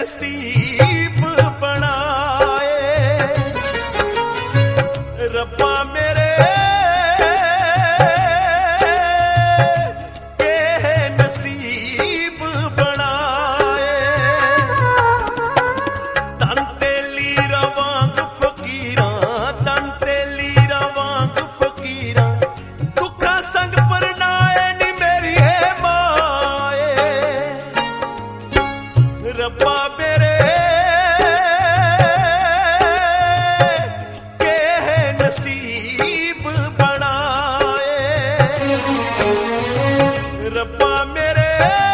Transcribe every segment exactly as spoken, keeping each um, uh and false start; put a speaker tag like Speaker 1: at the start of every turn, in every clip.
Speaker 1: नसीब बनाए रब्बा मेरे रब्बा मेरे के नसीब बनाए रब्बा मेरे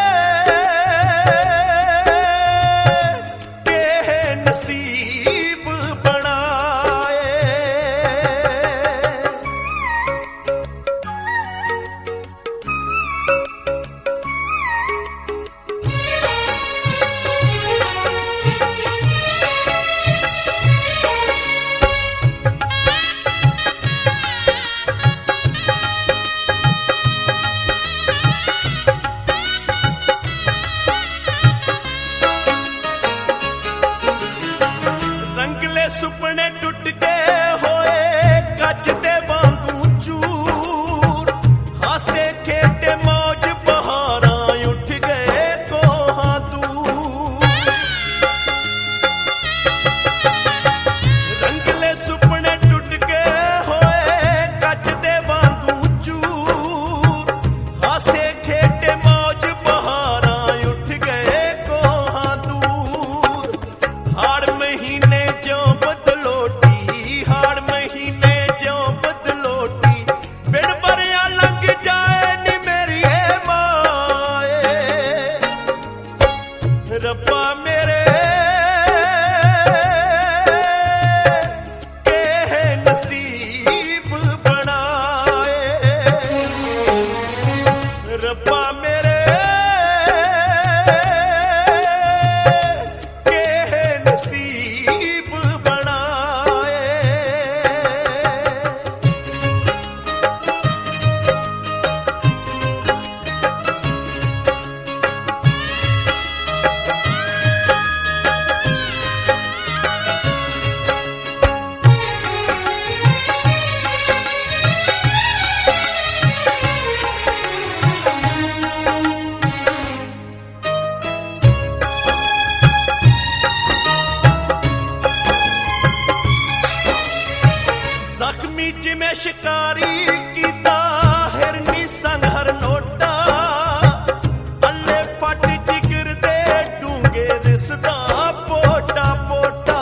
Speaker 1: के नसीब बनाए रंगले सुपने टुट के होए कच दे वांगू चूर हासे खेटे मौज बहारां उठ गए कोहां दूर रंगले सुपने टुट के होए कच दे वांगू चूर हासे खेटे मौज बहारां उठ गए कोहां दूर हाड़ महीने रब्बा मेरे के नसीब बनाए रब्बा मेरे के नसीब बनाए ਜ਼ਖਮੀ ਜਿਵੇਂ ਸ਼ਿਕਾਰੀ ਕੀਤਾ ਹਿਰਨੀ ਸੰਗ ਹਰ ਨੋਟਾ ਅੱਲੇ ਫੱਟ ਜਿਗਰ ਦੇ ਡੂੰਗੇ ਰਿਸਦਾ ਪੋਟਾ ਪੋਟਾ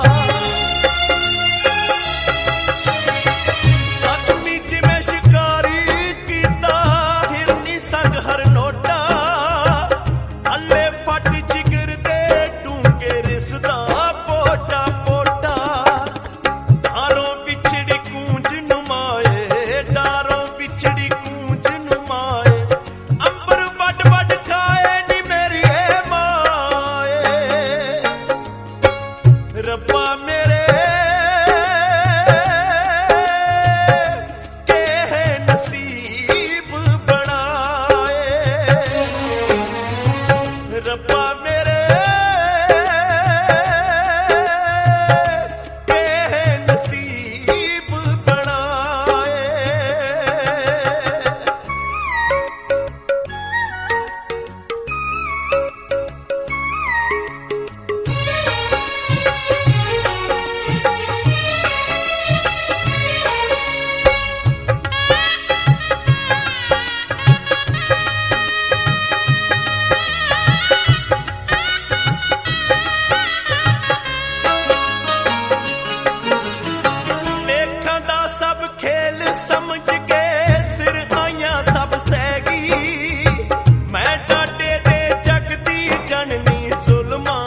Speaker 1: ਜ਼ਖਮੀ ਜਿਵੇਂ ਸ਼ਿਕਾਰੀ ਕੀਤਾ ਹਿਰਨੀ ਸੰਗ ਹਰ ਨੋਟਾ ਅੱਲੇ ਫੱਟ ਜਿਗਰ ਦੇ ਡੂੰਗੇ ਰਿਸਦਾ ਪੋਟਾ ਪੋਟਾ दारों बिछड़ी कूंज नुमाए डारों बिछड़ी कूंज नुमाए अंबर वड वड खाए नी मेरी माए रब्बा मेरे के नसीब बनाए रब्बा मेरे नसीब बनाए सब खेल समझ के सिर आइयां सब सैगी मैं डाटे दे जगदी जननी जुल्मा